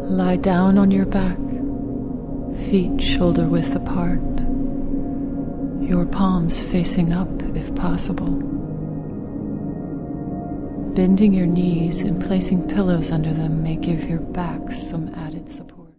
Lie down on your back, feet shoulder-width apart, your palms facing up if possible. Bending your knees and placing pillows under them may give your back some added support.